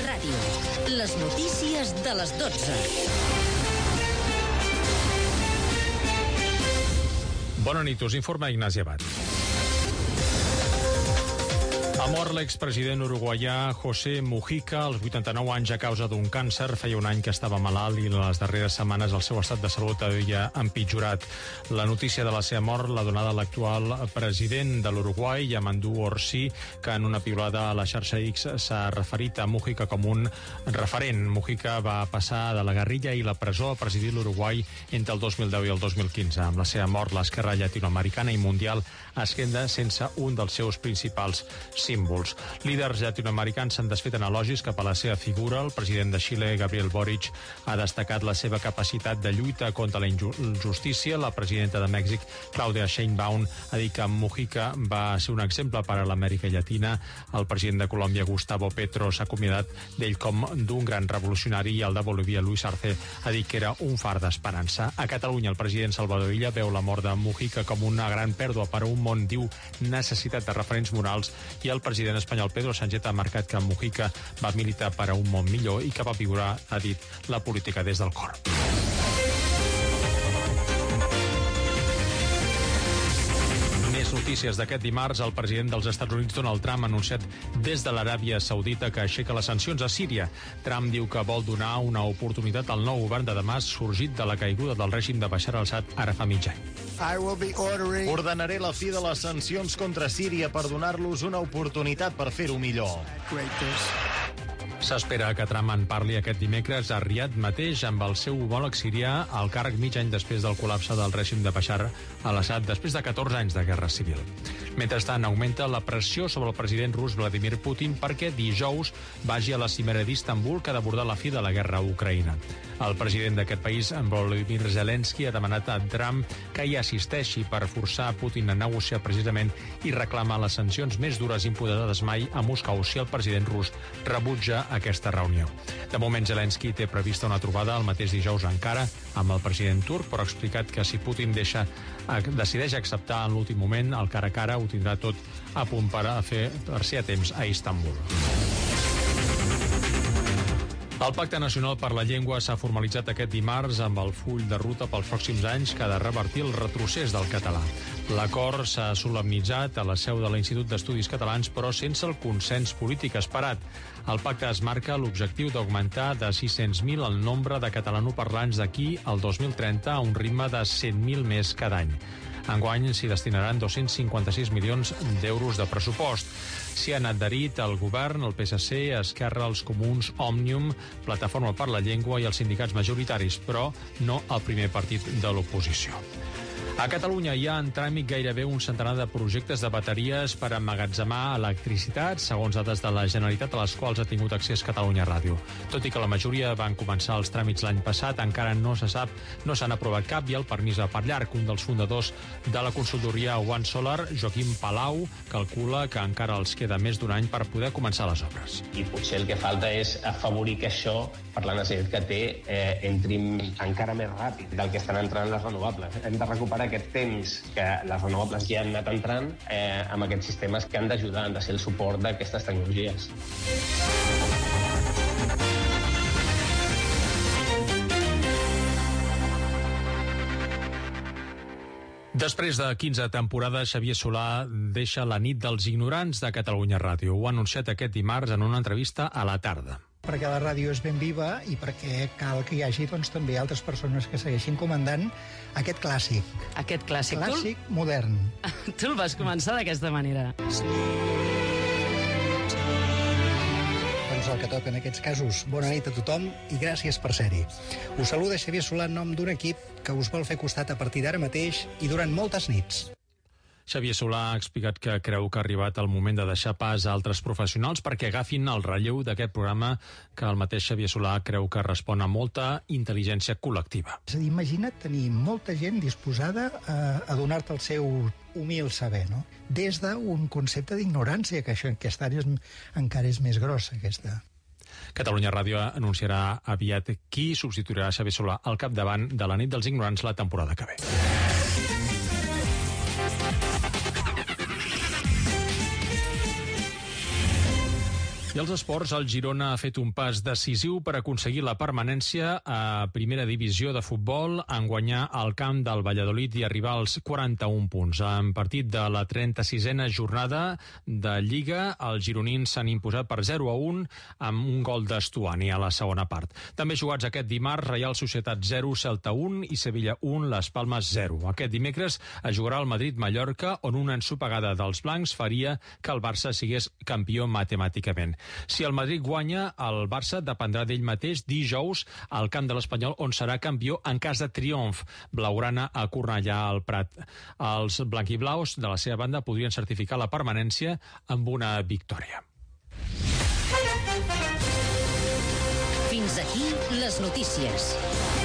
Ràdio. Les notícies de les 12. Bona nit, us informa Ignasi Abad. Ha mort l'expresident uruguaià José Mujica als 89 anys a causa d'un càncer. Feia un any que estava malalt i en les darreres setmanes el seu estat de salut havia empitjorat. La notícia de la seva mort l'ha donada l'actual president de l'Uruguai, Yamandú Orsi, que en una piulada a la xarxa X s'ha referit a Mujica com un referent. Mujica va passar de la guerrilla i la presó a presidir l'Uruguai entre el 2010 i el 2015. Amb la seva mort, l'esquerra llatinoamericana i mundial es queda sense un dels seus principals símbols. Líders llatinoamericans s'han desfet en elogis cap a la seva figura. El president de Xile, Gabriel Boric, ha destacat la seva capacitat de lluita contra la injustícia. La presidenta de Mèxic, Claudia Sheinbaum, ha dit que Mujica va ser un exemple per a l'Amèrica Llatina. El president de Colòmbia, Gustavo Petro, s'ha acomiadat d'ell com d'un gran revolucionari, i el de Bolívia, Luis Arce, ha dit que era un far d'esperança. A Catalunya, el president Salvador Illa veu la mort de Mujica com una gran pèrdua per a un món, diu, necessitat de referents morals, i el president espanyol Pedro Sánchez ha marcat que Mujica va militar per a un món millor i que va viure, ha dit, la política des del cor. Més notícies d'aquest dimarts. El president dels Estats Units, Donald Trump, ha anunciat des de l'Aràbia Saudita que aixeca les sancions a Síria. Trump diu que vol donar una oportunitat al nou govern de Damasc sorgit de la caiguda del règim de Bashar al-Assad ara fa mig any. Ordenaré la fi de les sancions contra Síria per donar-los una oportunitat per fer-ho millor. S'espera que Trump en parli aquest dimecres a Riad mateix amb el seu homòleg sirià, al càrrec mig any després del col·lapse del règim de Bashar al-Assad després de 14 anys de guerra civil. Mentrestant, augmenta la pressió sobre el president rus Vladimir Putin perquè dijous vagi a la cimera d'Istanbul que ha d'abordar la fi de la guerra a Ucraïna. El president d'aquest país, Volodymyr Zelensky, ha demanat a Trump que hi assisteixi per forçar Putin a negociar precisament i reclamar les sancions més dures imposades mai a Moscou si el president rus rebutja aquesta reunió. De moment, Zelensky té prevista una trobada el mateix dijous a Ankara amb el president turc, però ha explicat que si Putin decideix acceptar en l'últim moment el cara a cara, ho tindrà tot a punt per ser a temps a Istanbul. El Pacte Nacional per la Llengua s'ha formalitzat aquest dimarts amb el full de ruta pels pròxims anys que ha de revertir el retrocés del català. L'acord s'ha solemnitzat a la seu de l'Institut d'Estudis Catalans, però sense el consens polític esperat. El pacte es marca l'objectiu d'augmentar de 600.000 el nombre de catalanoparlants d'aquí al 2030 a un ritme de 100.000 més cada any. Enguany s'hi destinaran 256 milions d'euros de pressupost. S'hi han adherit el govern, el PSC, Esquerra, els Comuns, Òmnium, Plataforma per la Llengua i els sindicats majoritaris, però no el primer partit de l'oposició. A Catalunya hi ha en tràmit gairebé un centenar de projectes de bateries per emmagatzemar electricitat, segons dades de la Generalitat, a les quals ha tingut accés Catalunya Ràdio. Tot i que la majoria van començar els tràmits l'any passat, encara no se sap, no s'han aprovat cap i el permís per llarg. Un dels fundadors de la consultoria One Solar, Joaquim Palau, calcula que encara els queda més d'un any per poder començar les obres. I potser el que falta és afavorir que això, per la necessitat que té, entri encara més ràpid del que estan entrant les renovables. Hem de recuperar aquest temps que les renovables ja han anat entrant amb aquests sistemes que han d'ajudar, han de ser el suport d'aquestes tecnologies. Després de 15 temporades, Xavier Solà deixa la nit dels ignorants de Catalunya Ràdio. Ho ha anunciat aquest dimarts en una entrevista a La Tarda. Perquè la ràdio és ben viva i perquè cal que hi hagi també altres persones que segueixin comandant aquest clàssic. Aquest clàssic. Clàssic modern. Tu el vas començar d'aquesta manera. Doncs el que toca en aquests casos. Bona nit a tothom i gràcies per ser-hi. Us saluda Xavier Solà en nom d'un equip que us vol fer costat a partir d'ara mateix i durant moltes nits. Xavier Solà ha explicat que creu que ha arribat el moment de deixar pas a altres professionals perquè agafin el relleu d'aquest programa que el mateix Xavier Solà creu que respon a molta intel·ligència col·lectiva. És a dir, imagina't tenir molta gent disposada a donar-te el seu humil saber, no? Des d'un concepte d'ignorància, que això aquest any encara és més grossa, aquesta. Catalunya Ràdio anunciarà aviat qui substituirà Xavier Solà al capdavant de la nit dels ignorants la temporada que ve. I als esports, el Girona ha fet un pas decisiu per aconseguir la permanència a primera divisió de futbol en guanyar el camp del Valladolid i arribar als 41 punts. En partit de la 36a jornada de Lliga, els gironins s'han imposat per 0-1 amb un gol d'Estuani a la segona part. També jugats aquest dimarts, Reial Societat 0, Celta 1 i Sevilla 1, Les Palmes 0. Aquest dimecres es jugarà al Madrid-Mallorca, on una ensopegada dels blancs faria que el Barça sigués campió matemàticament. Si el Madrid guanya, el Barça dependrà d'ell mateix dijous al camp de l'Espanyol, on serà campió en cas de triomf. Blaugrana a Cornellà al Prat. Els blanquiblaus, de la seva banda, podrien certificar la permanència amb una victòria. Fins aquí les notícies.